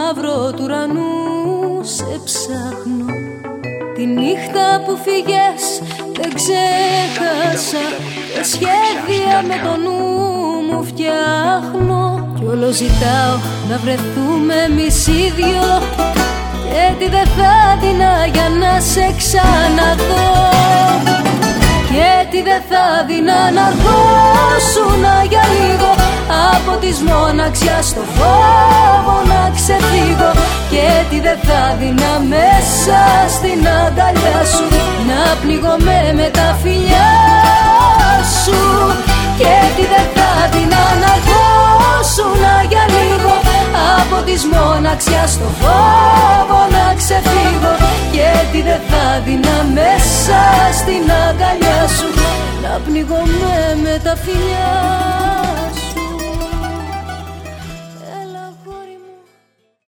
μαύρο του ουρανού σε ψάχνω. Τη νύχτα που φύγες δεν ξέχασα. Τα σχέδια με το νου μου φτιάχνω. Κι όλο ζητάω να βρεθούμε εμείς οι δυο. Και τι δεν θα δίνα για να σε ξαναδώ. Και τι δεν θα δίνα να αρχόσουνα για λίγο. Από της μοναξιάς στο φόβο να ξεφύγω. Και τι δεν θα δίνα μέσα στην αγκαλιά σου. Να πληγωμαι με τα φιλιά σου. Και τι δεν θα δίνα να αρχόσουνα για λίγο. Από της μοναξιάς στο φόβο να ξεφύγω. Και τι δεν θα δίνα μέσα στην αγκαλιά σου. Να πνιγωμαι με τα φιλιά.